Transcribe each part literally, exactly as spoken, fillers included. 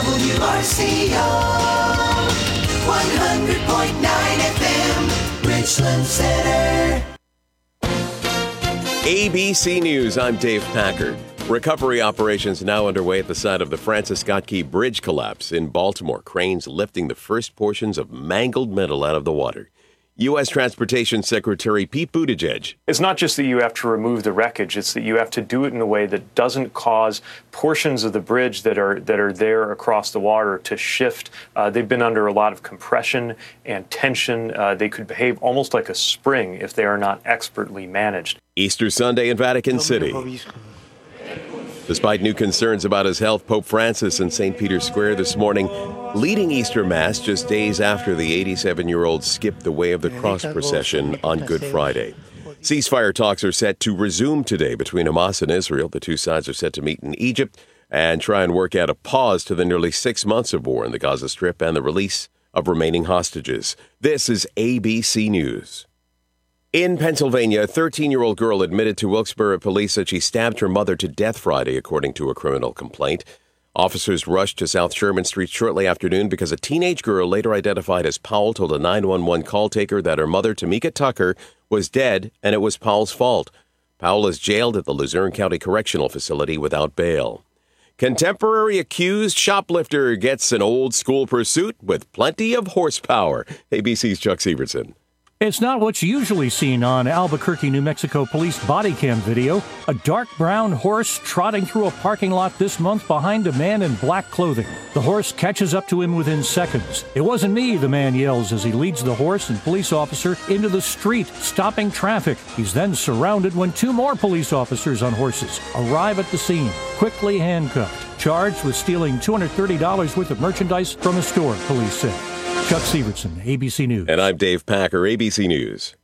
W R C O, one hundred point nine F M, Richland Center. A B C News, I'm Dave Packard. Recovery operations now underway at the site of the Francis Scott Key Bridge collapse in Baltimore. Cranes lifting the first portions of mangled metal out of the water. U S. Transportation Secretary Pete Buttigieg. It's not just that you have to remove the wreckage, it's that you have to do it in a way that doesn't cause portions of the bridge that are that are there across the water to shift. Uh, they've been under a lot of compression and tension. Uh, they could behave almost like a spring if they are not expertly managed. Easter Sunday in Vatican City. Despite new concerns about his health, Pope Francis in Saint Peter's Square this morning, leading Easter Mass just days after the eighty-seven-year-old skipped the way of the cross procession on Good Friday. Ceasefire talks are set to resume today between Hamas and Israel. The two sides are set to meet in Egypt and try and work out a pause to the nearly six months of war in the Gaza Strip and the release of remaining hostages. This is A B C News. In Pennsylvania, a thirteen-year-old girl admitted to Wilkes-Barre police that she stabbed her mother to death Friday, according to a criminal complaint. Officers rushed to South Sherman Street shortly after noon because a teenage girl, later identified as Powell, told a nine one one call taker that her mother, Tamika Tucker, was dead and it was Powell's fault. Powell is jailed at the Luzerne County Correctional Facility without bail. Contemporary accused shoplifter gets an old-school pursuit with plenty of horsepower. A B C's Chuck Severson. It's not what's usually seen on Albuquerque, New Mexico police body cam video. A dark brown horse trotting through a parking lot this month behind a man in black clothing. The horse catches up to him within seconds. "It wasn't me," the man yells as he leads the horse and police officer into the street, stopping traffic. He's then surrounded when two more police officers on horses arrive at the scene, quickly handcuffed, charged with stealing two hundred thirty dollars worth of merchandise from a store, police say. Chuck Severson, A B C News. And I'm Dave Packer, A B C News.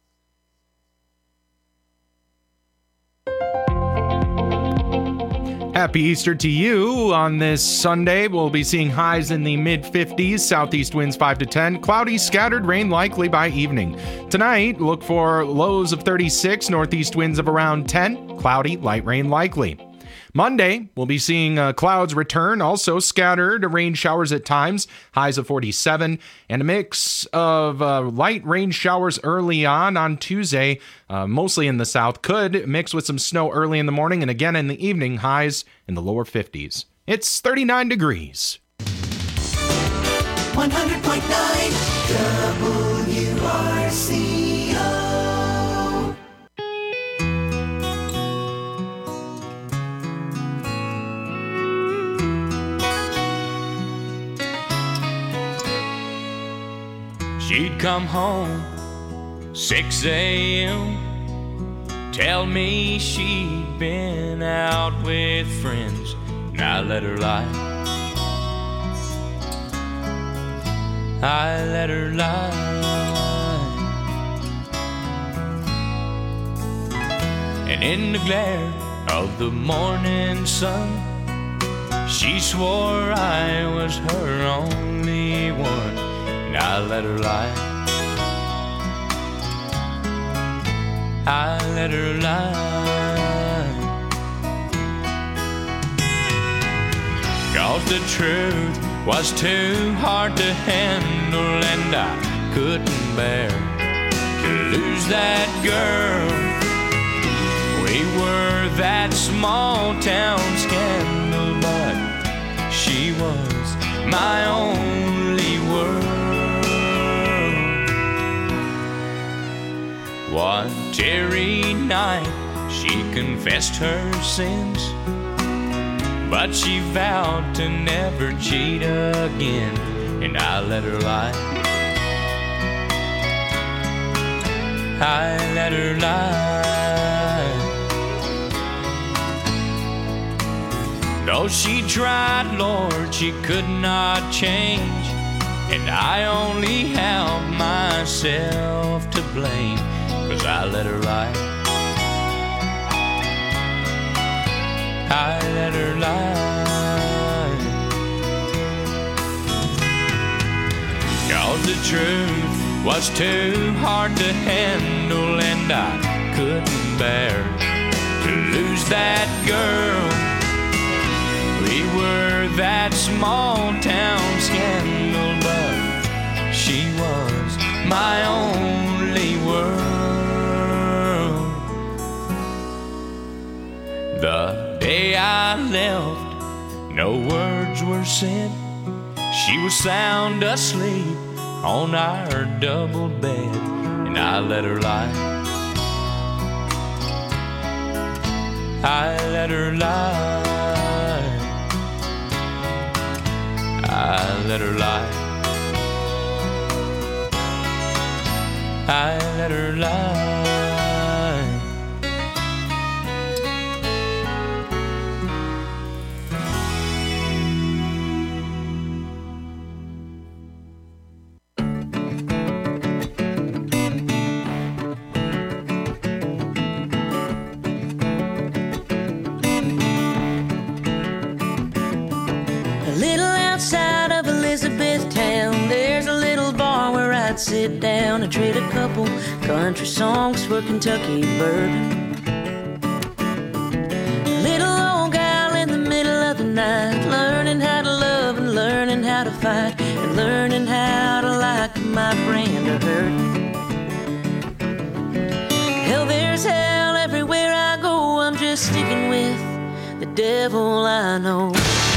Happy Easter to you. On this Sunday, we'll be seeing highs in the mid-fifties, southeast winds five to ten, cloudy, scattered rain likely by evening. Tonight, look for lows of thirty-six, northeast winds of around ten, cloudy, light rain likely. Monday, we'll be seeing uh, clouds return, also scattered rain showers at times, highs of forty-seven, and a mix of uh, light rain showers early on on Tuesday, uh, mostly in the south, could mix with some snow early in the morning and again in the evening, highs in the lower fifties. It's thirty-nine degrees. one hundred point nine W R C O. She'd come home six a.m. Tell me she'd been out with friends, and I let her lie. I let her lie. And in the glare of the morning sun, she swore I was her only one, and I let her lie. I let her lie. 'Cause the truth was too hard to handle, and I couldn't bear to lose that girl. We were that small town scandal, but she was my only world. One teary night she confessed her sins, but she vowed to never cheat again, and I let her lie. I let her lie. Though she tried, Lord, she could not change, and I only have myself to blame, 'cause I let her lie. I let her lie. 'Cause the truth was too hard to handle, and I couldn't bear to lose that girl. We were that that small town scandal, but she was my only world. The day I left, no words were said. She was sound asleep on our double bed, and I let her lie. I let her lie. I let her lie. I let her lie. Sit down and trade a couple country songs for Kentucky bourbon. Little old gal in the middle of the night, learning how to love and learning how to fight, and learning how to like my brand of hurting. Hell, there's hell everywhere I go. I'm just sticking with the devil I know.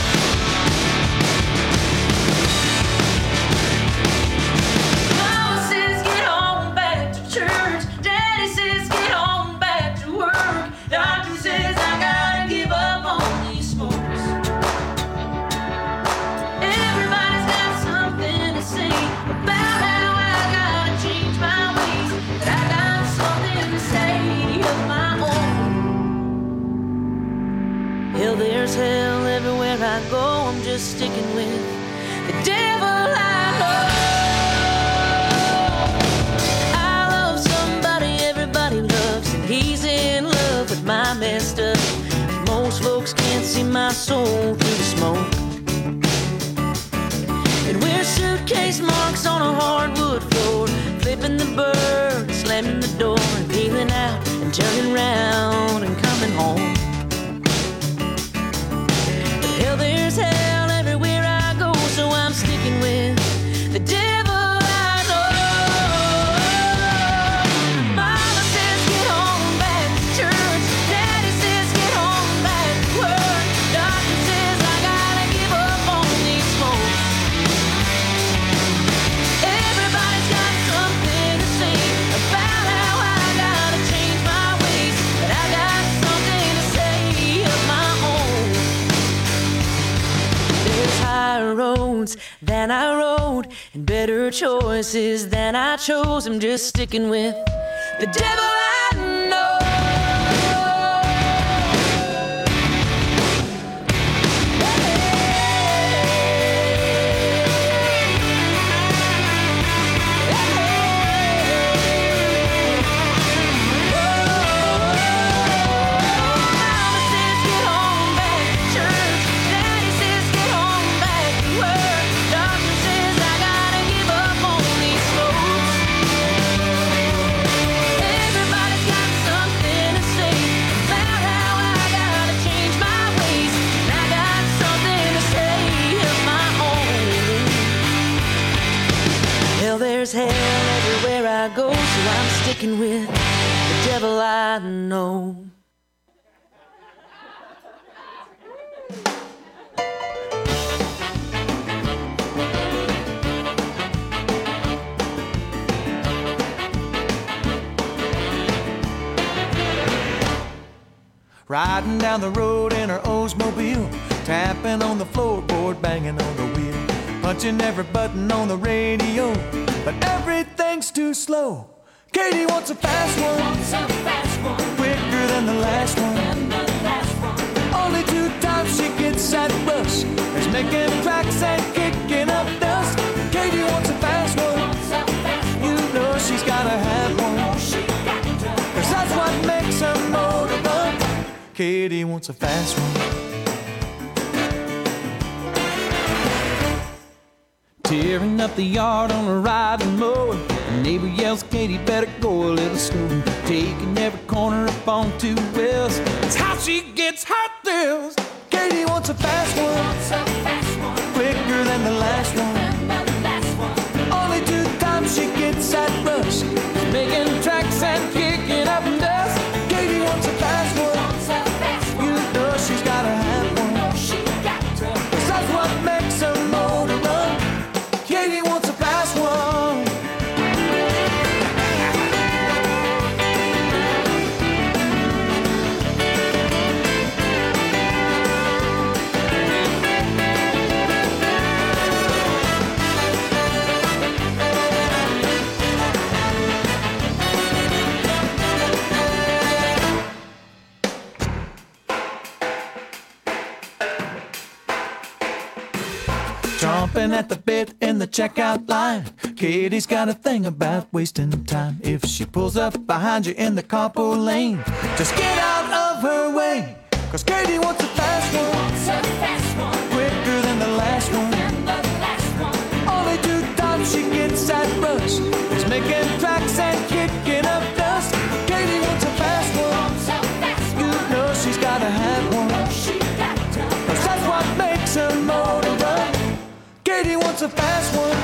Hell everywhere I go, I'm just sticking with the devil I know. I love somebody everybody loves, and he's in love with my messed up. Most folks can't see my soul through the smoke. And we're suitcase marks on a hardwood floor, flipping the bird, slamming the door, and peeling out and turning round and coming home. Hell, there's hell everywhere I go, so I'm sticking with the devil I know. Mama says get home back to church, Daddy says get home back to work, Doctor says I gotta give up on these folks. Everybody's got something to say about how I gotta change my ways, but I got something to say of my own. There's higher roads than I rode, and better choices than I chose. I'm just sticking with the devil I know. There's hell everywhere I go, so I'm sticking with the devil I know. Riding down the road in her Oldsmobile, tapping on the floorboard, banging on the wheel, punching every button on the radio, but everything's too slow. Katie wants a fast one, wants a fast one, quicker than the last one. Than the last one. Only two times she gets that rush, there's making tracks and kicking up dust. Katie wants a fast one, wants a fast one. You know she's gotta have one, cause that's what makes her motor run. Katie wants a fast one. Tearing up the yard on a riding mower, the neighbor yells, Katie, better go a little slower. Taking every corner up on two wheels, it's how she gets her thrills. Katie wants a fast one, wants a fast one. chomping at the bit in the checkout line. Katie's got a thing about wasting time. If she pulls up behind you in the carpool lane, just get out of her way, 'cause Katie wants a fast one, quicker than the last one. Only two times she gets that rush is making tracks and kicking up dust. Katie wants a fast one, you know she's gotta have one, 'cause that's what makes her motor run. Katie wants a fast one.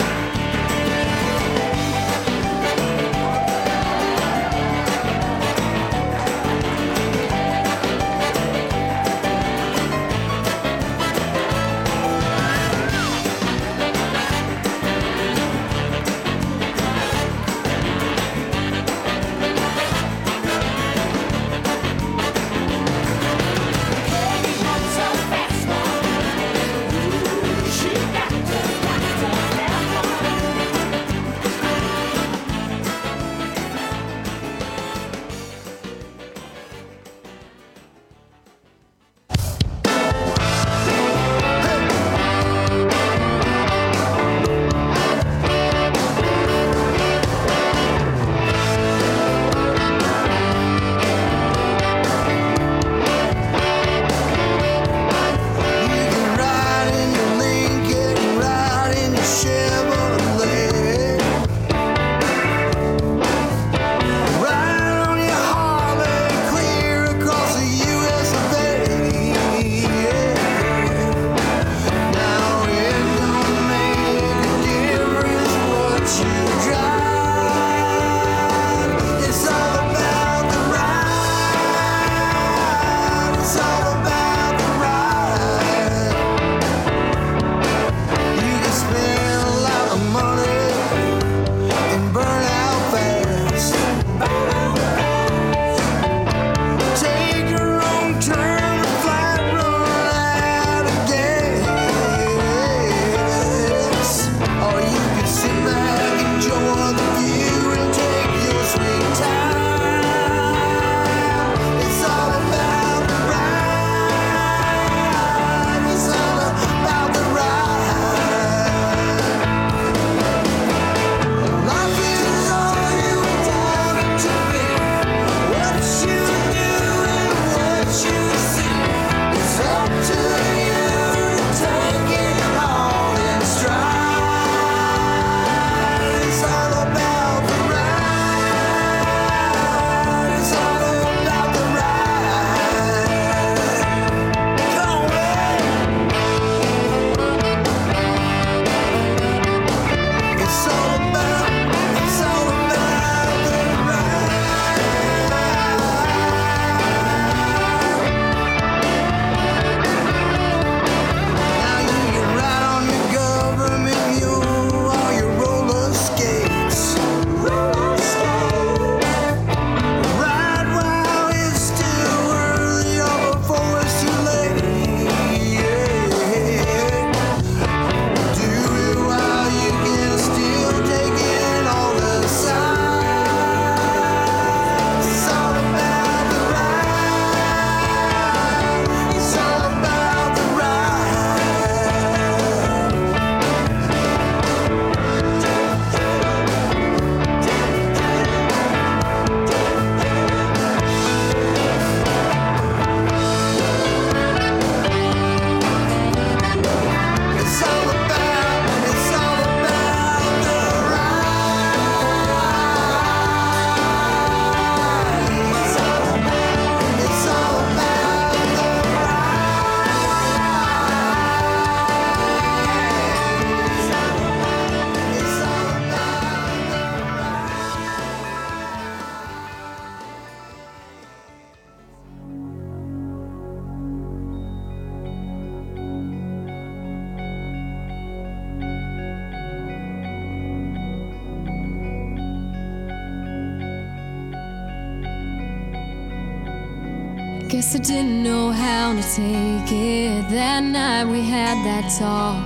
Guess I didn't know how to take it. That night we had that talk.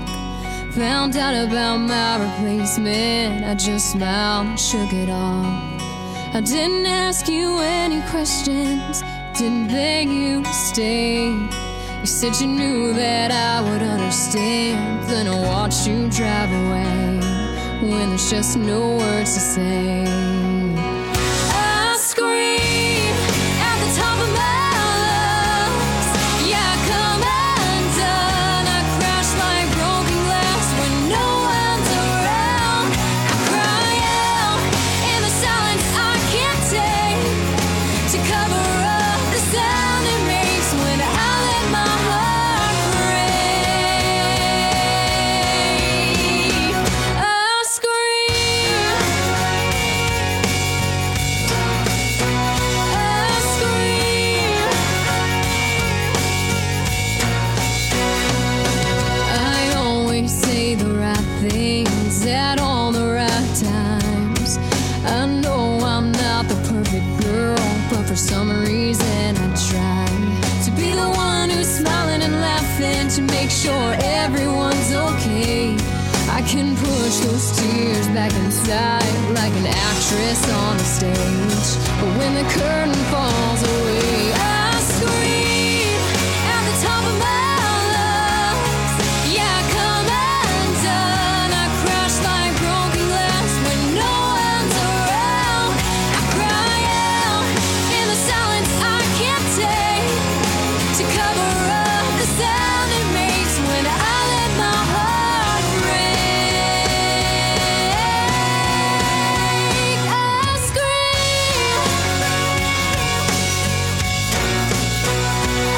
Found out about my replacement. I just smiled and shook it off. I didn't ask you any questions, didn't beg you to stay. You said you knew that I would understand, gonna watch you drive away when there's just no words to say. I scream at the top of my lungs. Yeah, I come undone. I crash like broken glass when no one's around. I cry out in the silence I can't take to cover up the sound it makes when I let my heart break. I scream. I scream. I always say the right things at all the right times. I know I'm not the perfect girl, but for some reason I try to be the one who's smiling and laughing to make sure everyone's okay. I can push those tears back inside like an actress on the stage. But when the curtain falls away, I scream at the top of my lungs. Yeah, I come undone. I crash like broken glass when no one's around. I cry out in the silence I can't take to cover up the sound it makes when I let my heart break. I scream. I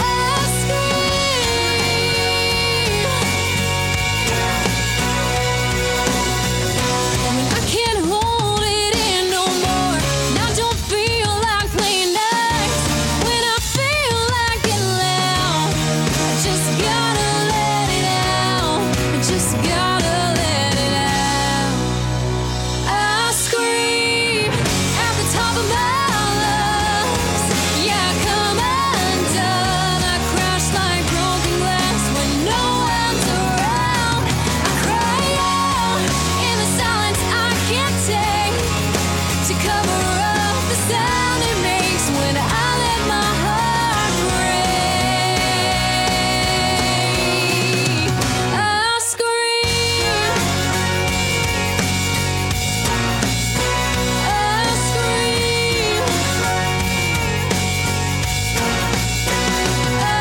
scream. When I can't hold it in no more, and I don't feel like playing nice. When I feel like getting loud, I just gotta let it out. I just gotta let it out. I scream at the top of my lungs. Yeah, I come undone. I crash like broken glass when no one's around. I cry out in the silence I can't take to cover up the sound it makes when I let my heart break. I scream. I scream. I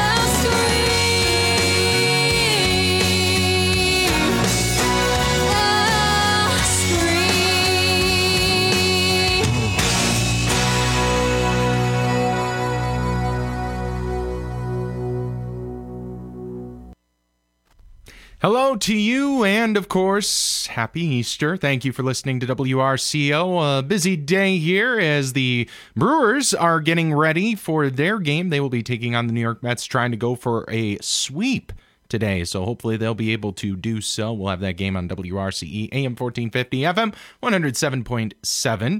Hello to you, and of course, happy Easter. Thank you for listening to W R C O. A busy day here as the Brewers are getting ready for their game. They will be taking on the New York Mets, trying to go for a sweep today, so hopefully they'll be able to do so. We'll have that game on W R C E, A M fourteen fifty, F M one oh seven point seven.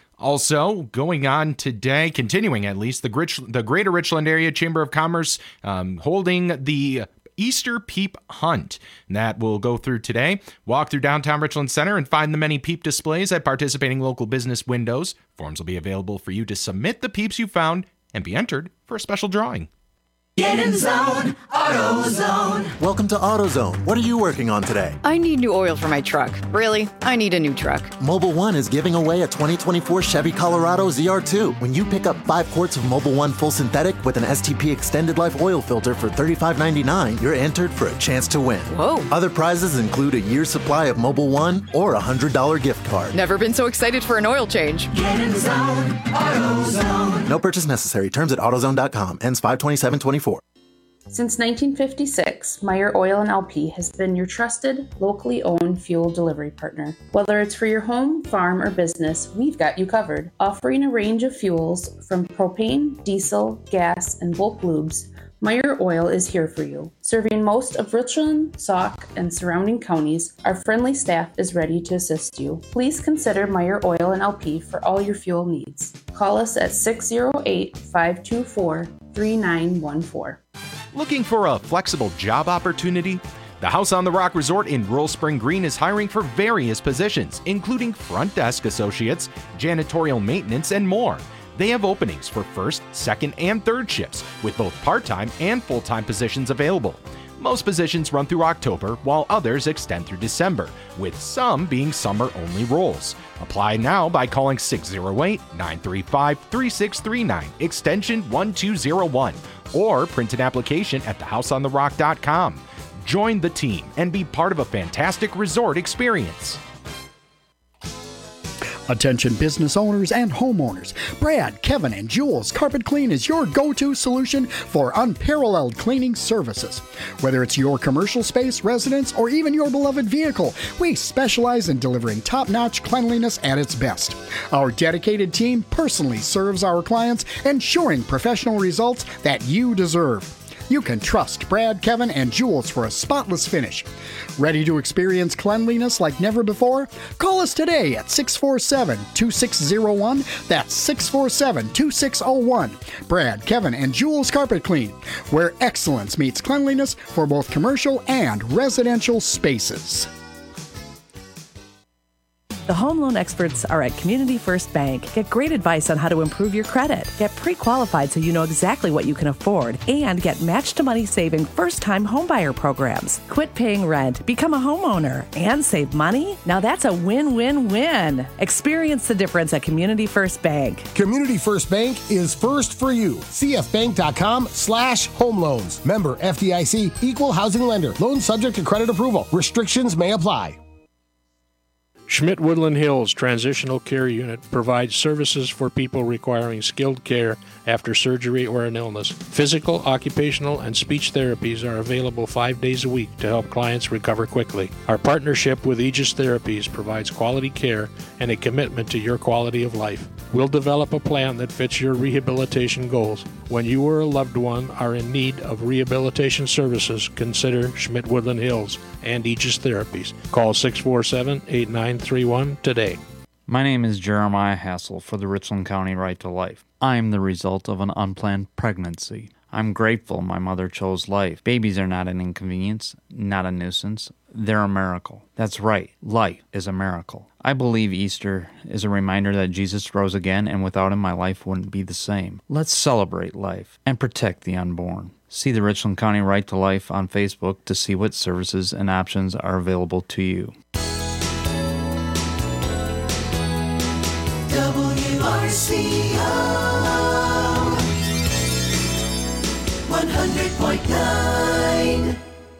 Also, going on today, continuing at least, the, Gritch, the Greater Richland Area Chamber of Commerce um, holding the Easter Peep Hunt. That will go through today. Walk through downtown Richland Center and find the many peep displays at participating local business windows. Forms will be available for you to submit the peeps you found and be entered for a special drawing. Get in zone, AutoZone. Welcome to AutoZone. What are you working on today? I need new oil for my truck. Really, I need a new truck. Mobil one is giving away a twenty twenty-four Chevy Colorado Z R two. When you pick up five quarts of Mobil one full synthetic with an S T P extended life oil filter for thirty-five ninety-nine, you're entered for a chance to win. Whoa. Other prizes include a year's supply of Mobil one or a one hundred dollars gift card. Never been so excited for an oil change. Get in zone, AutoZone. No purchase necessary. Terms at AutoZone dot com. Ends five twenty-seven twenty-four. Since nineteen fifty-six, Meyer Oil and L P has been your trusted, locally owned fuel delivery partner. Whether it's for your home, farm, or business, we've got you covered. Offering a range of fuels from propane, diesel, gas, and bulk lubes, Meyer Oil is here for you. Serving most of Richland, Sauk, and surrounding counties, our friendly staff is ready to assist you. Please consider Meyer Oil and L P for all your fuel needs. Call us at six oh eight, five two four, three nine one four. Looking for a flexible job opportunity? The House on the Rock Resort in Rural Spring Green is hiring for various positions, including front desk associates, janitorial maintenance, and more. They have openings for first, second, and third shifts, with both part-time and full-time positions available. Most positions run through October, while others extend through December, with some being summer-only roles. Apply now by calling six oh eight, nine three five, three six three nine, extension one two zero one, or print an application at the house on the rock dot com. Join the team and be part of a fantastic resort experience. Attention business owners and homeowners. Brad, Kevin, and Jules Carpet Clean is your go-to solution for unparalleled cleaning services. Whether it's your commercial space, residence, or even your beloved vehicle, we specialize in delivering top-notch cleanliness at its best. Our dedicated team personally serves our clients, ensuring professional results that you deserve. You can trust Brad, Kevin, and Jules for a spotless finish. Ready to experience cleanliness like never before? Call us today at six four seven, two six zero one. That's six four seven, two six zero one. Brad, Kevin, and Jules Carpet Clean, where excellence meets cleanliness for both commercial and residential spaces. The home loan experts are at Community First Bank. Get great advice on how to improve your credit. Get pre-qualified so you know exactly what you can afford. And get match-to-money saving first-time homebuyer programs. Quit paying rent, become a homeowner, and save money? Now that's a win-win-win. Experience the difference at Community First Bank. Community First Bank is first for you. cfbank.com slash home loans. Member F D I C, equal housing lender. Loan subject to credit approval. Restrictions may apply. Schmidt Woodland Hills Transitional Care Unit provides services for people requiring skilled care after surgery or an illness. Physical, occupational, and speech therapies are available five days a week to help clients recover quickly. Our partnership with Aegis Therapies provides quality care and a commitment to your quality of life. We'll develop a plan that fits your rehabilitation goals. When you or a loved one are in need of rehabilitation services, consider Schmidt Woodland Hills and Aegis Therapies. Call six four seven, eight nine three one today. My name is Jeremiah Hassel for the Richland County Right to Life. I am the result of an unplanned pregnancy. I'm grateful my mother chose life. Babies are not an inconvenience, not a nuisance. They're a miracle. That's right, life is a miracle. I believe Easter is a reminder that Jesus rose again, and without him my life wouldn't be the same. Let's celebrate life and protect the unborn. See the Richland County Right to Life on Facebook to see what services and options are available to you. W R C O one hundred point nine.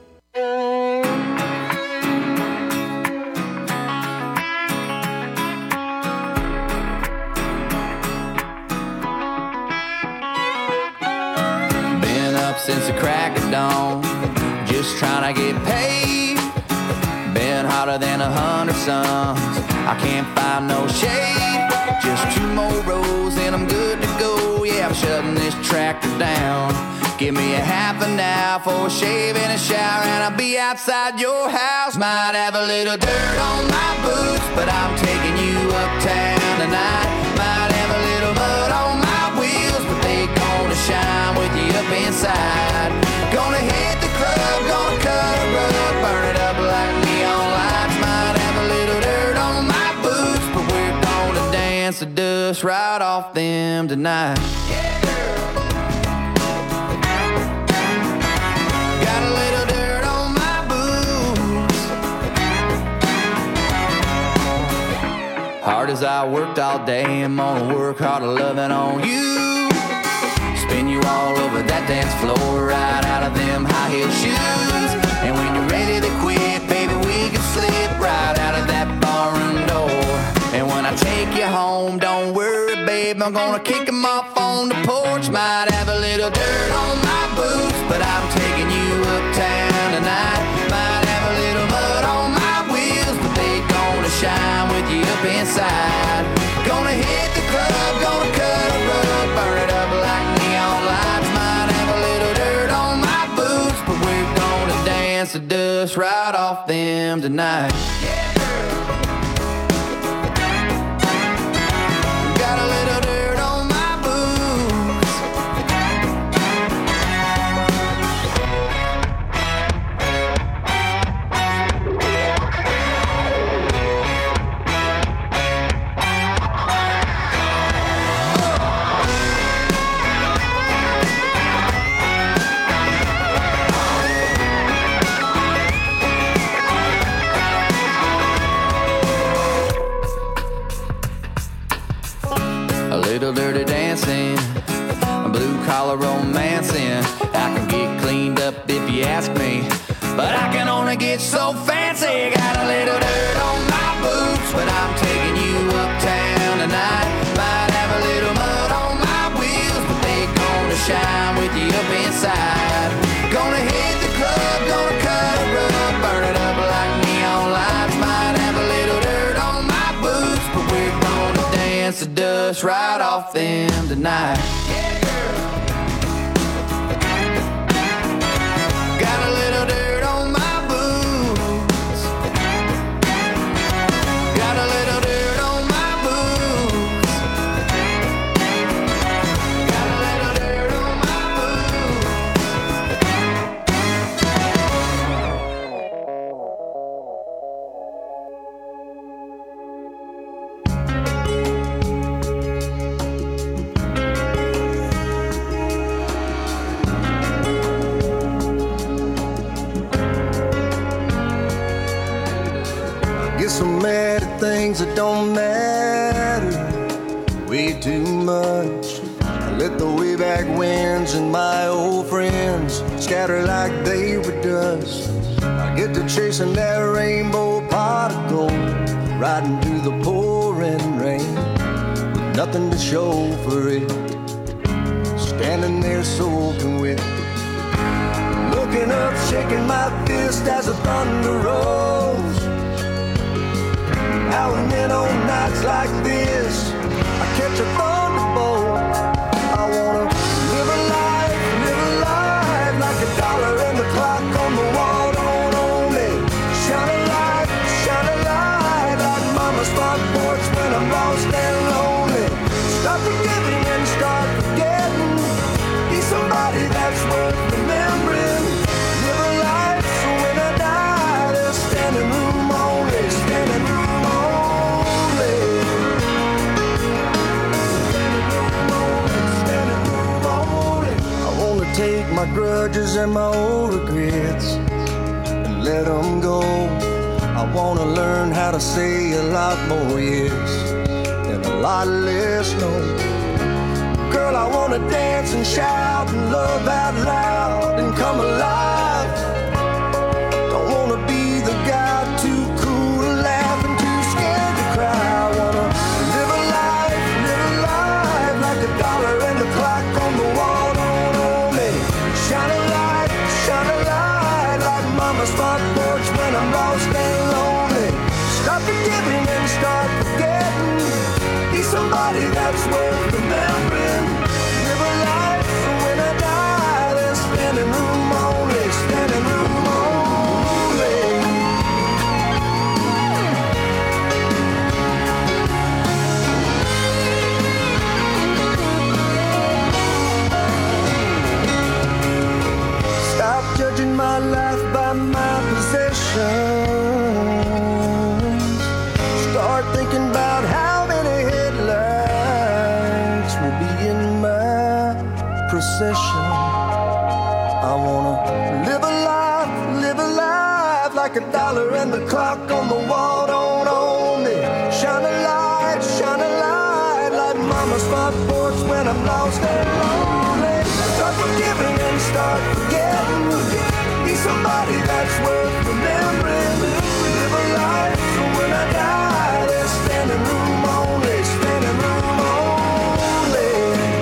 Been up since the crack of dawn, just trying to get paid. Been hotter than a hundred suns, I can't find no shade. Just two more rows and I'm good to go. Yeah, I'm shutting this tractor down. Give me a half an hour for a shave and a shower, and I'll be outside your house. Might have a little dirt on my boots, but I'm taking you uptown tonight. Might have a little mud on my wheels, but they gonna shine with you up inside. Gonna hit the club, gonna cut a rug, burn it up like neon lights. Might have a little dirt on my boots, but we're gonna dance the dust right off them tonight. Yeah. Hard as I worked all day, I'm gonna work harder loving on you. Spin you all over that dance floor, right out of them high heel shoes. And when you're ready to quit, baby, we can slip right out of that barroom door. And when I take you home, don't worry, babe, I'm gonna kick them off on the porch. Might have a little dirt on my boots, but I'm taking you uptown tonight. Might have a little mud on my wheels, but they gonna shine with you up inside. Gonna hit the club, gonna cut a rug, burn it up like neon lights. Might have a little dirt on my boots, but we're gonna dance the dust right off them tonight. Yeah. Got a little dirt on my boots. but I can only get so fancy. Got a little dirt on my boots, but I'm taking you uptown tonight. Might have a little mud on my wheels, but they gonna shine with you up inside. Gonna hit the club, gonna cut a rug, burn it up like neon lights. Might have a little dirt on my boots, but we're gonna dance the dust right off them tonight. Yeah, girl. Got a little dirt on my boots. Got a little dirt on my boots. Got a little dirt on my Get so mad at things that don't matter way too much. I let the way back winds and my old friends scatter like they were dust. I get to chasing that rainbow pot of gold, riding through the pouring rain with nothing to show for it, standing there soaking wet, looking up, shaking my fist as the thunder rolls. Now and then on nights like this, I catch a thunderbolt. I wanna live a life, live a life like a dollar and the clock on the wall don't own me. Shine a light, shine a light like mama's front porch when I'm lost and lonely. Stop forgiving and start forgetting. Be somebody that's worth remembering. Live a life so when I die, there's standing room only, standing room. Take my grudges and my old regrets and let them go. I wanna learn how to say a lot more yes and a lot less no. Girl, I wanna dance and shout and love out loud and come alive. Don't wanna be the guy too cool to laugh and too scared to cry. I wanna live a life, live a life like a dollar and the clock on the wall. Shine a light, shine a light like mama's front porch when I'm lost and lonely. Stop forgiving and start forgetting. Be somebody that's worth remembering. Live a life so when I die, there's standing room only, standing room only. Stop judging my life by my possessions. Start thinking about how many headlights will be in my procession. I wanna live a life, live a life like a dollar and the clock on the wall don't own me. Shine a light, shine a light like mama's front porch when I'm lost and lonely. Start forgiving and start forgetting. Be somebody that's worth remembering. Live a life so when I die, there's standing room only, standing room only.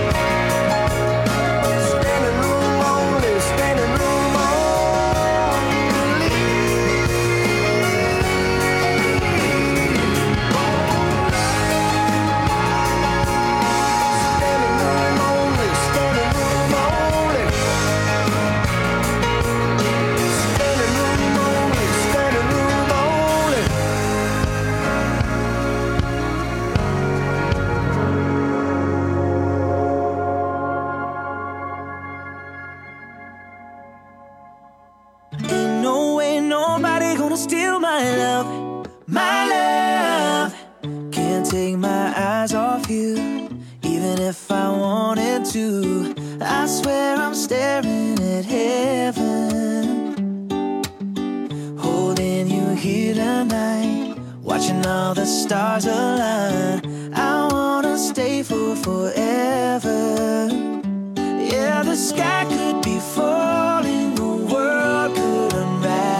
Standing room only, standing room only. Standing room only, standing room only. Standing room only, standing room only. Ain't no way nobody gonna steal my love, my love. Can't take my eyes off you, even if I wanted to. I swear I'm staring at heaven, holding you here tonight, watching all the stars align. I wanna stay for forever. Yeah, the sky could be falling, the world could unravel.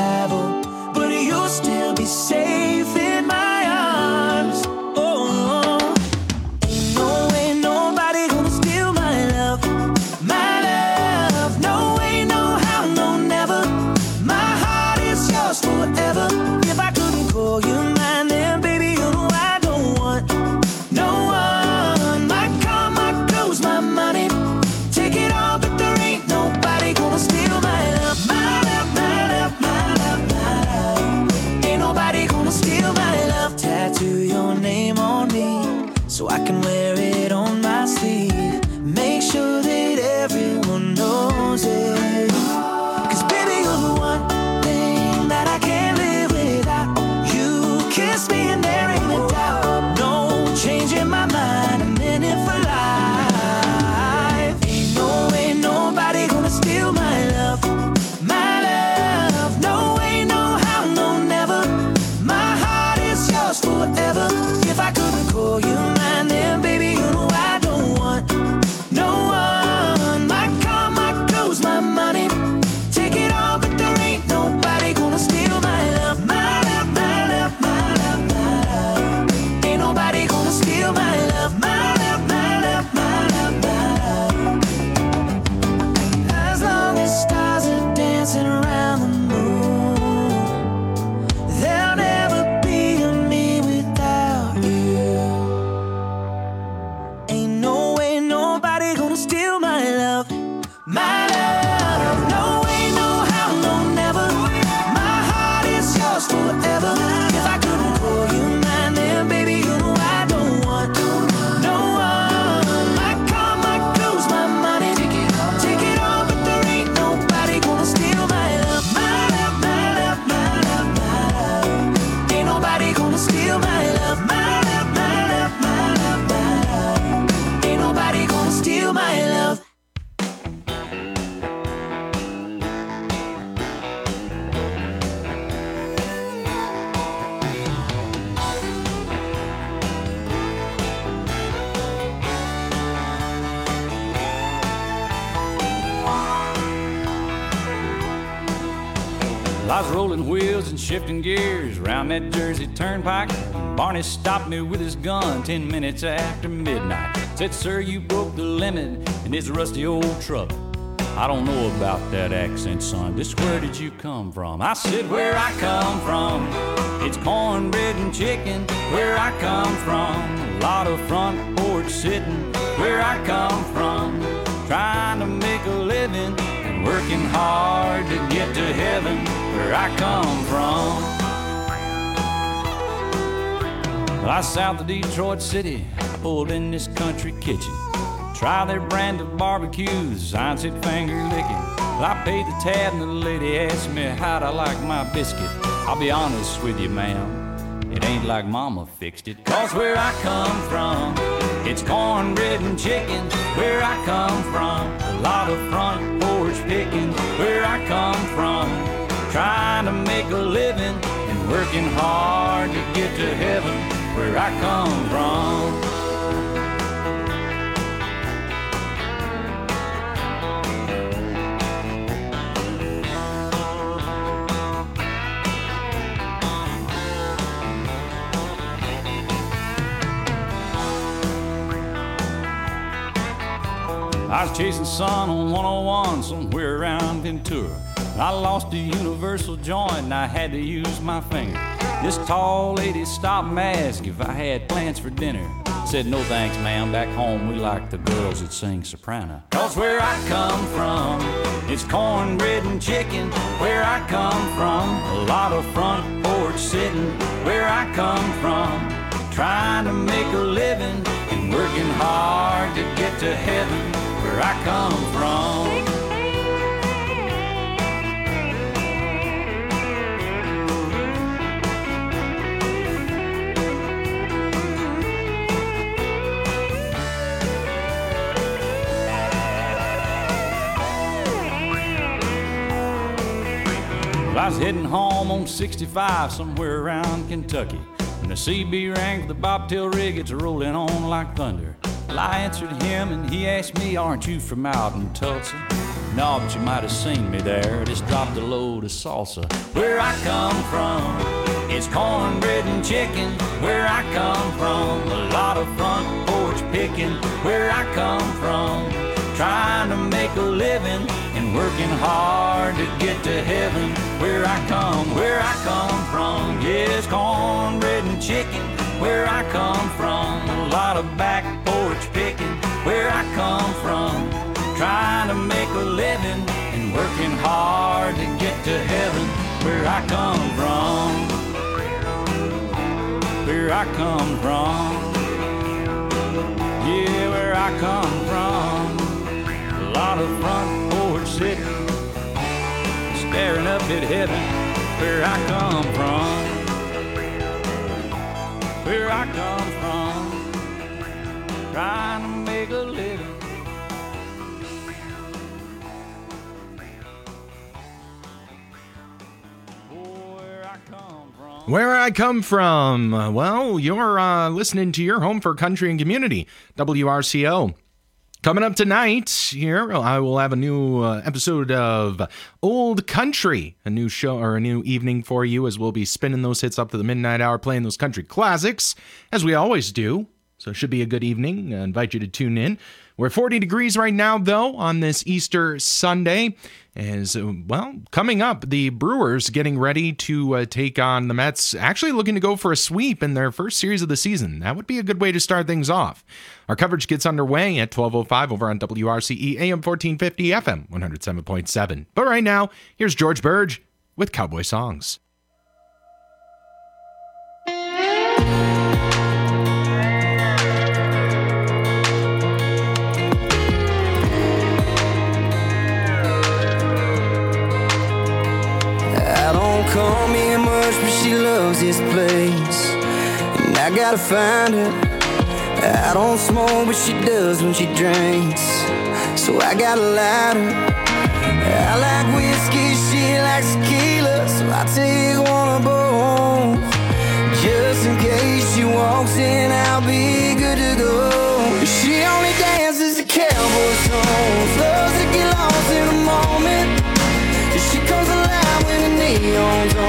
rolling wheels and shifting gears round that Jersey turnpike. Barney stopped me with his gun ten minutes after midnight. Said, sir, you broke the limit in this rusty old truck. I don't know about that accent, son. Just where did you come from? I said, where I come from, it's cornbread and chicken. Where I come from, a lot of front porch sitting. Where I come from, trying to make a living and working hard to get to heaven. Where I come from. Well, I south of Detroit City, I pulled in this country kitchen. Try their brand of barbecues, I said finger licking. Well, I paid the tab and the lady asked me how'd I like my biscuit. I'll be honest with you, ma'am, it ain't like mama fixed it. Cause where I come from, it's cornbread and chicken. Where I come from, a lot of front porch picking. Where I come from, trying to make a living and working hard to get to heaven. Where I come from. I was chasing sun on one oh one somewhere around Ventura. I lost a universal joint and I had to use my finger. This tall lady stopped and asked if I had plans for dinner. Said, no thanks, ma'am, back home we like the girls that sing soprano. Cause where I come from, it's cornbread and chicken. Where I come from, a lot of front porch sitting. Where I come from, trying to make a living and working hard to get to heaven. Where I come from. Well, I was heading home on sixty-five somewhere around Kentucky when the C B rang for the bobtail rig. It's rolling on like thunder. Well, I answered him and he asked me, aren't you from out in Tulsa? No, but you might have seen me there. Just dropped a load of salsa. Where I come from, it's cornbread and chicken. Where I come from, a lot of front porch picking. Where I come from, trying to make a living and working hard to get to heaven. Where I come, where I come from, yes, cornbread and chicken. Where I come from, a lot of back porch picking. Where I come from, trying to make a living and working hard to get to heaven. Where I come from, where I come from, yeah, where I come from. A lot of front porch sitting, staring up at heaven. Where I come from, where I come from, trying to make a living. Where I come from. Well, you're uh, listening to your home for country and community, W R C O. Coming up tonight here, I will have a new uh, episode of Old Country, a new show or a new evening for you as we'll be spinning those hits up to the midnight hour, playing those country classics, as we always do. So it should be a good evening. I invite you to tune in. We're forty degrees right now, though, on this Easter Sunday. As, well, coming up, the Brewers getting ready to uh, take on the Mets, actually looking to go for a sweep in their first series of the season. That would be a good way to start things off. Our coverage gets underway at twelve oh five over on W R C E A M fourteen fifty, F M one oh seven point seven. But right now, here's George Burge with Cowboy Songs. Call me much, but she loves this place, and I gotta find her. I don't smoke, but she does when she drinks, so I got a lighter. I like whiskey, she likes tequila, so I take one of both. Just in case she walks in, I'll be good to go. She only dances to cowboy songs, loves to get lost in a moment. She comes alive when the neon's on.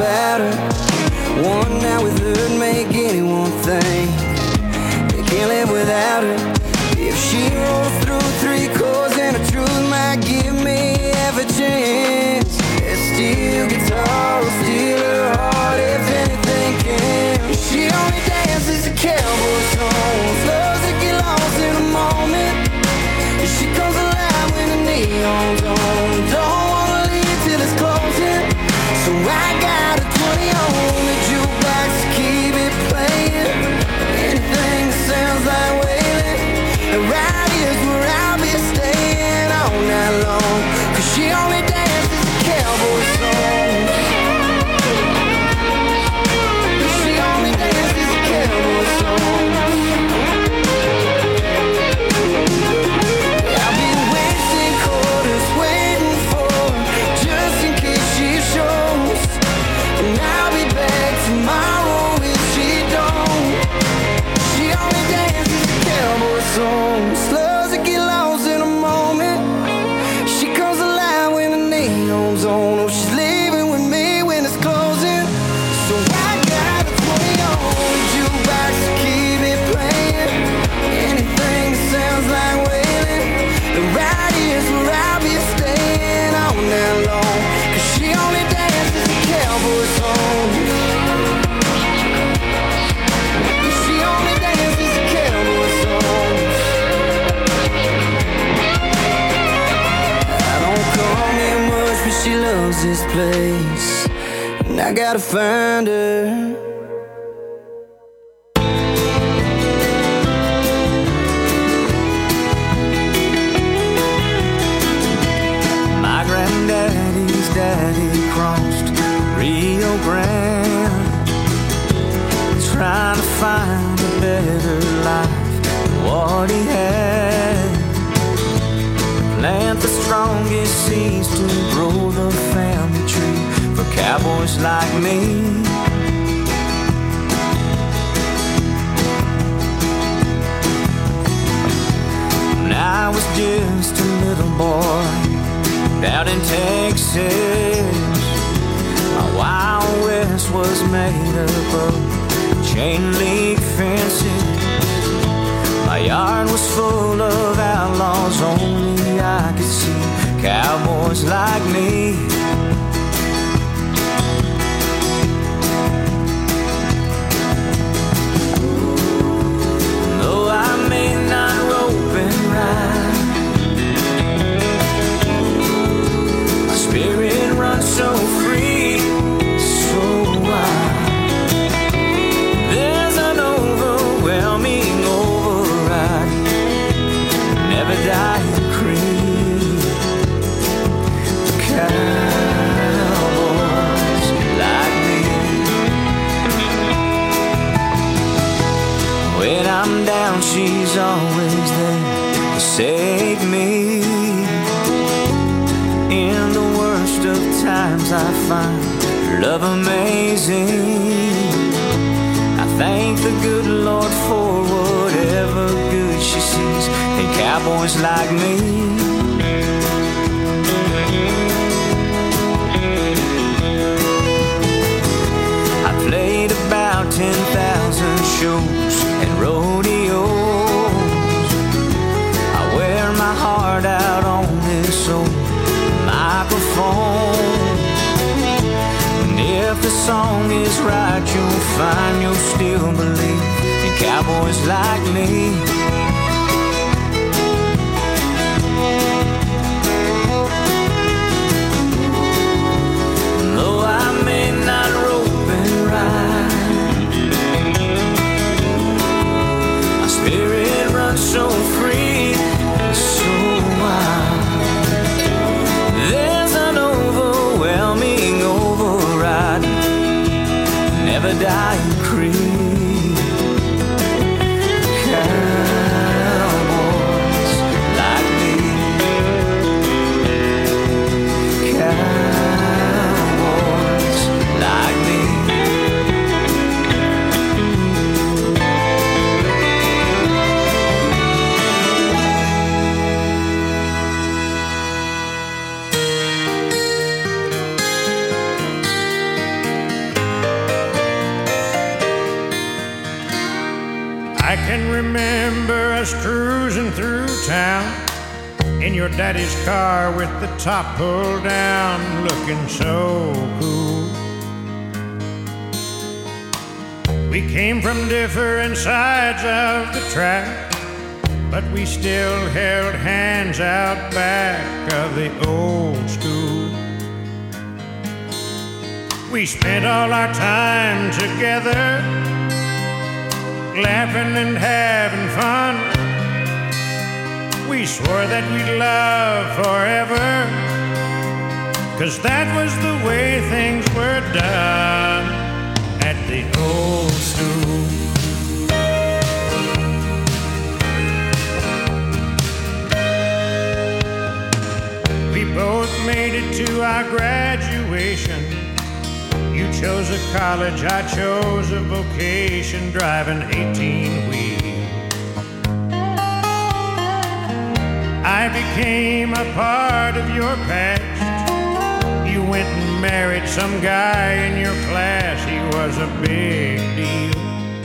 about her. One night with her would make anyone think they can't live without her. If she rolls through three chords and the truth might give me half a chance, that steel guitar will steal her heart if anything can. She only dances to cowboy songs, loves to get lost in a moment. She comes alive when the neon's on. Don't wanna leave till it's closing, so I got a twenty on the jukebox to keep it playing. Anything that sounds like wailing, and right here's where I'll be staying all night long, 'cause she only dances to cowboy songs. She only dances to cowboy songs. I've been wasting quarters waiting for her, just in case she shows, and I'll be back tomorrow if she don't. She only dances to cowboy songs, loves to get lost in a moment. She comes alive when the neon's on. Oh, she's leaving with me when it's closing, so I got a twenty on the jukebox to keep it playing. Anything that sounds like wailing, the right here's where I'll be staying all night long, 'cause she only dances to cowboy songs. She only dances to cowboy songs. I don't come here much, but she loves this place, and I gotta find her. My granddaddy's daddy crossed Rio Grande, trying to find a better life than what he had. Plant the strongest seeds to grow the family tree for cowboys like me. When I was just a little boy out in Texas, my Wild West was made up of chain link fences. My yard was full of outlaws, only I could see cowboys like me. Though I may not rope and ride, my spirit runs so free, so wide. There's an overwhelming override, never dying creed. Cowboys like me. When I'm down, she's always there to save me. In the worst of times, I find love amazing. I thank the good Lord for whatever good she sees in cowboys like me. I played about ten thousand shows and rodeos. I wear my heart out on this old microphone. And if the song is right, you'll find you'll still believe in cowboys like me. Though I may not rope and ride, my spirit runs so free, so wild. There's an overwhelming override, never dying creed. Cowboys can remember us cruising through town in your daddy's car with the top pulled down, looking so cool. We came from different sides of the track, but we still held hands out back of the old school. We spent all our time together, laughing and having fun. We swore that we'd love forever, 'cause that was the way things were done at the old school. We both made it to our graduation. You chose a college, I chose a vocation, driving eighteen wheels. I became a part of your past. You went and married some guy in your class. He was a big deal.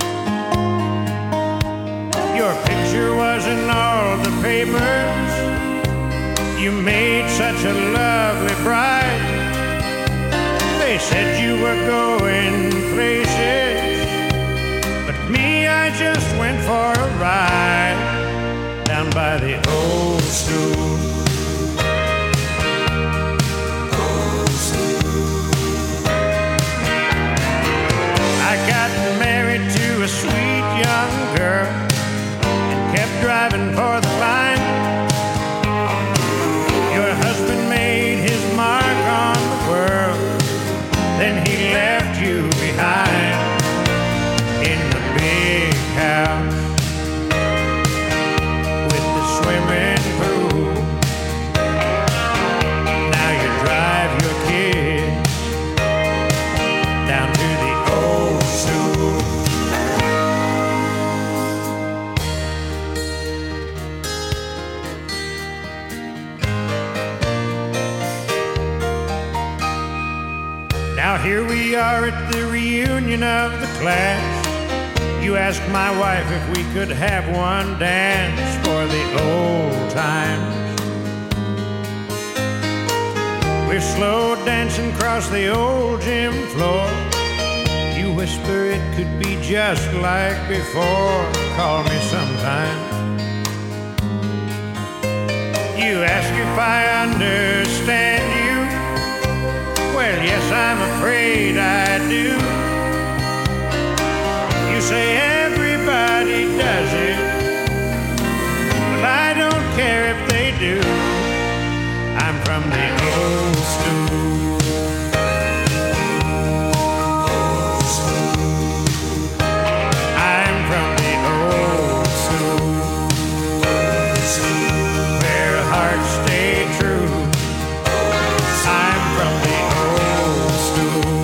Your picture was in all the papers. You made such a lovely bride. They said you were going places, but me, I just went for a ride down by the old school. Old school. I got married to a sweet young girl and kept driving for the line. Your husband made his mark on the world, then he left you behind in the big house with the swimming pool. Now you drive your kids down to the old school. Now here we are at the reunion of the class. You asked my wife if we could have one dance for the old times. We're slow dancing across the old gym floor. You whisper it could be just like before. Call me sometime. You ask if I understand you. Well, yes, I'm afraid I do. You say everybody does it. Well, I don't care if they do. I'm from the old school. Old school. I'm from the old school. Old school. Where hearts stay true. I'm from the old school.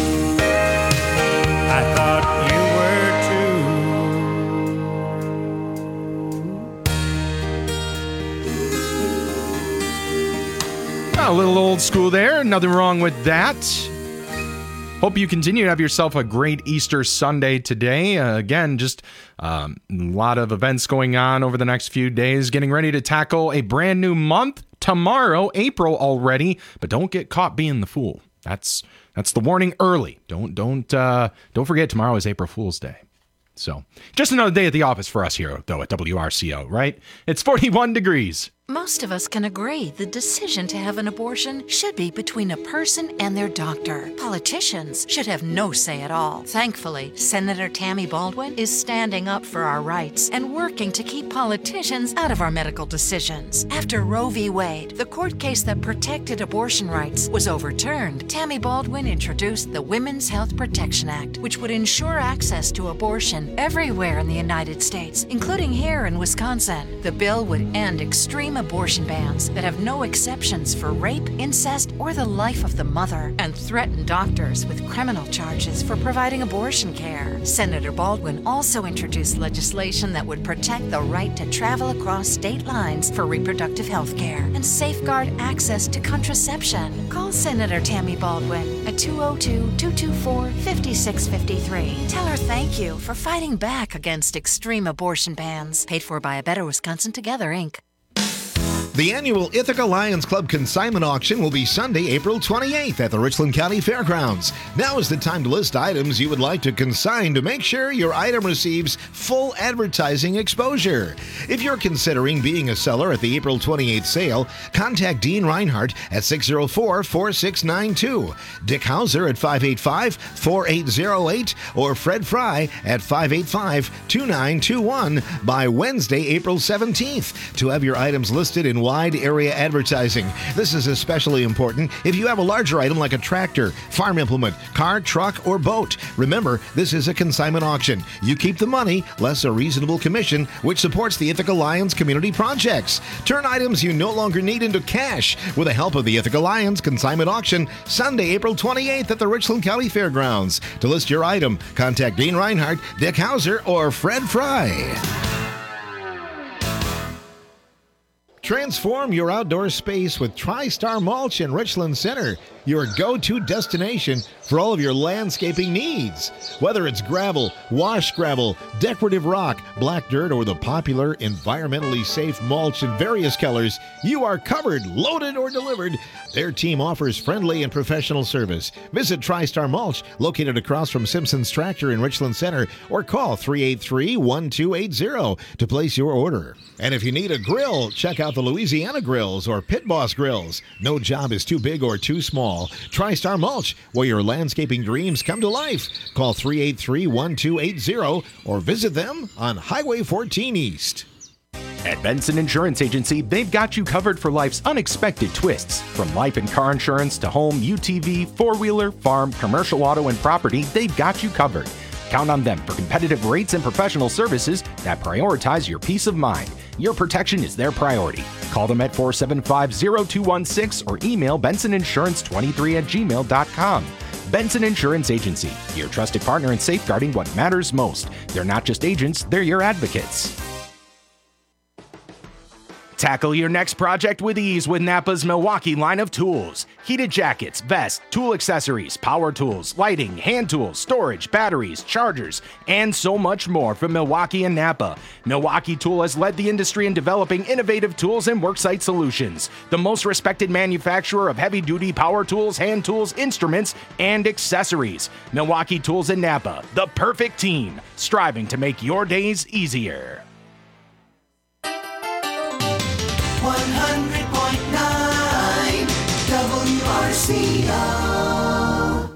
I thought you were too. A little old school there. Nothing wrong with that. Hope you continue to have yourself a great Easter Sunday today. Uh, again, just um, a lot of events going on over the next few days. Getting ready to tackle a brand new month tomorrow, April already. But don't get caught being the fool. That's that's the warning early. Don't don't uh, don't forget tomorrow is April Fool's Day. So just another day at the office for us here, though, at W R C O, right? It's forty-one degrees. Most of us can agree the decision to have an abortion should be between a person and their doctor. Politicians should have no say at all. Thankfully, Senator Tammy Baldwin is standing up for our rights and working to keep politicians out of our medical decisions. After Roe v. Wade, the court case that protected abortion rights, was overturned, Tammy Baldwin introduced the Women's Health Protection Act, which would ensure access to abortion everywhere in the United States, including here in Wisconsin. The bill would end extreme abortion bans that have no exceptions for rape, incest, or the life of the mother, and threaten doctors with criminal charges for providing abortion care. Senator Baldwin also introduced legislation that would protect the right to travel across state lines for reproductive health care and safeguard access to contraception. Call Senator Tammy Baldwin at two oh two, two two four, five six five three. Tell her thank you for fighting back against extreme abortion bans. Paid for by A Better Wisconsin Together, Incorporated. The annual Ithaca Lions Club consignment auction will be Sunday, April twenty-eighth at the Richland County Fairgrounds. Now is the time to list items you would like to consign to make sure your item receives full advertising exposure. If you're considering being a seller at the April twenty-eighth sale, contact Dean Reinhardt at six oh four, four six nine two, Dick Hauser at five eight five, four eight oh eight, or Fred Fry at five eight five, two nine two one by Wednesday, April seventeenth to have your items listed in wide area advertising. This is especially important if you have a larger item like a tractor, farm implement, car, truck, or boat. Remember, this is a consignment auction. You keep the money, less a reasonable commission, which supports the Ithaca Lions community projects. Turn items you no longer need into cash with the help of the Ithaca Lions consignment auction Sunday, April twenty-eighth at the Richland County Fairgrounds. To list your item, contact Dean Reinhardt, Dick Hauser, or Fred Fry. Transform your outdoor space with TriStar Mulch in Richland Center, your go-to destination for all of your landscaping needs. Whether it's gravel, wash gravel, decorative rock, black dirt, or the popular environmentally safe mulch in various colors, you are covered, loaded, or delivered. Their team offers friendly and professional service. Visit TriStar Mulch, located across from Simpson's Tractor in Richland Center, or call three eight three, one two eight zero to place your order. And if you need a grill, check out the Louisiana Grills or Pit Boss Grills. No job is too big or too small. TriStar Mulch, where your landscaping dreams come to life. Call three eight three, one two eight zero or visit them on Highway fourteen East. At Benson Insurance Agency, they've got you covered for life's unexpected twists. From life and car insurance to home, U T V, four-wheeler, farm, commercial auto, and property, they've got you covered. Count on them for competitive rates and professional services that prioritize your peace of mind. Your protection is their priority. Call them at four seven five, zero two one six or email benson insurance twenty-three at gmail dot com. Benson Insurance Agency, your trusted partner in safeguarding what matters most. They're not just agents, they're your advocates. Tackle your next project with ease with Napa's Milwaukee line of tools. Heated jackets, vests, tool accessories, power tools, lighting, hand tools, storage, batteries, chargers, and so much more from Milwaukee and Napa. Milwaukee Tool has led the industry in developing innovative tools and worksite solutions. The most respected manufacturer of heavy-duty power tools, hand tools, instruments, and accessories. Milwaukee Tools and Napa, the perfect team, striving to make your days easier. one hundred point nine W R C O.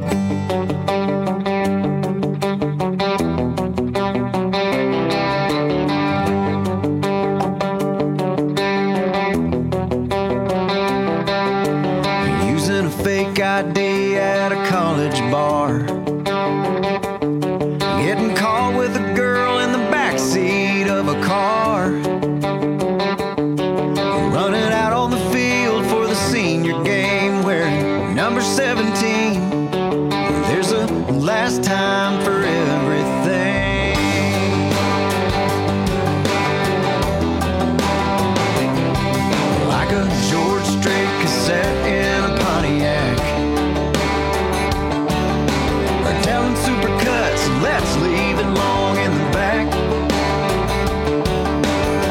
Using a fake I D at a college bar, getting caught with a girl in the backseat of a car, running out on the field for the senior game wearing number seventeen. There's a last time for everything. Like a George Strait cassette in a Pontiac, or telling supercuts, let's leave it long in the back.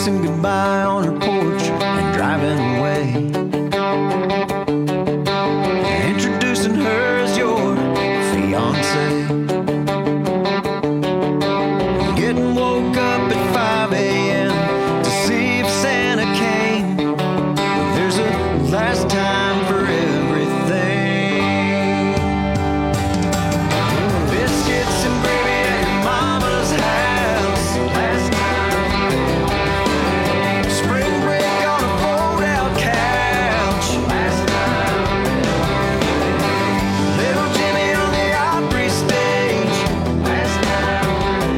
kissing goodbye on her porch and driving away. Introducing her as your fiance. Getting woke up at five a.m. to see if Santa came. There's a last time for everything. Biscuits and gravy at your mama's house. Last time. Spring break on a fold-out couch. Last time. Little Jimmy on the Opry stage. Last time.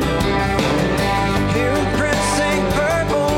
Hearing Prince sing Purple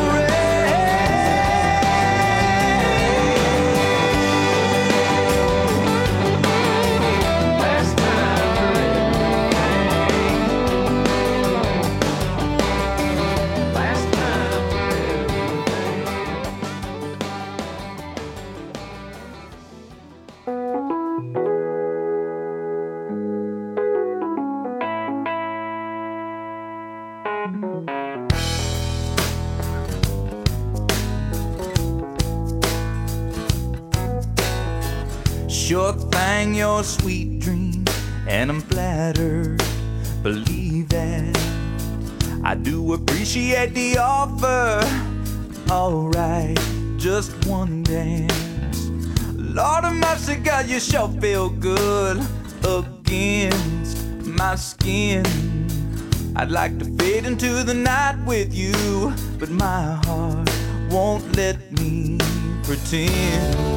Sure thing, you're a sweet dream, and I'm flattered. Believe that. I do appreciate the offer. Alright, just one dance. Lord of mercy, God, you sure feel good against my skin. I'd like to fade into the night with you, but my heart won't let me pretend.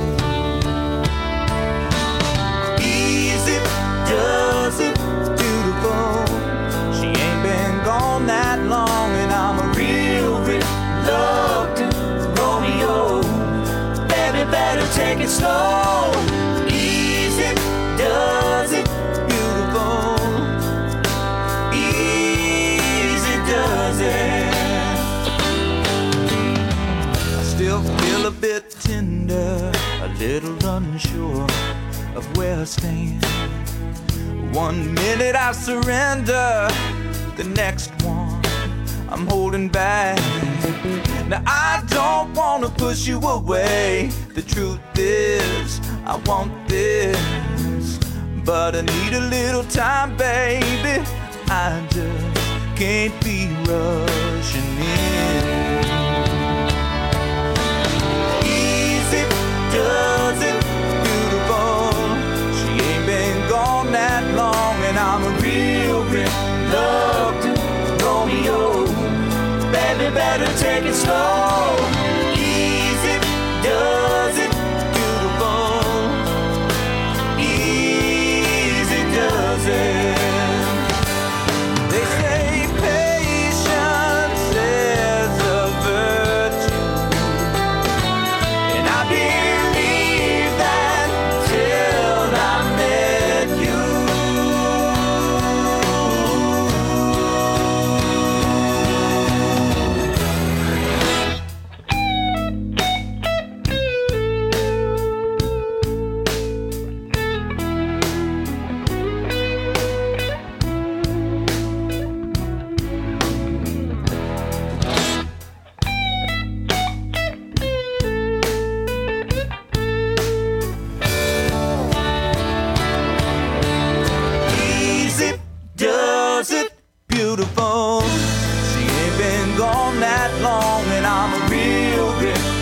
Easy does it, beautiful. She ain't been gone that long, and I'm a real reluctant Romeo. Baby, better take it slow. Easy does it, beautiful. Easy does it. I still feel a bit tender, a little unsure of where I stand. One minute I surrender, the next one I'm holding back. Now I don't wanna push you away. The truth is, I want this, but I need a little time, baby. I just can't be rushing in. Easy does it, gone that long, and I'm a real reluctant Romeo. Baby, better take it slow. Easy does it, beautiful. Easy does it. They say patience is a virtue, and I believe that till I met you. Easy does it, beautiful. She ain't been gone that long, and I'm a real reluctant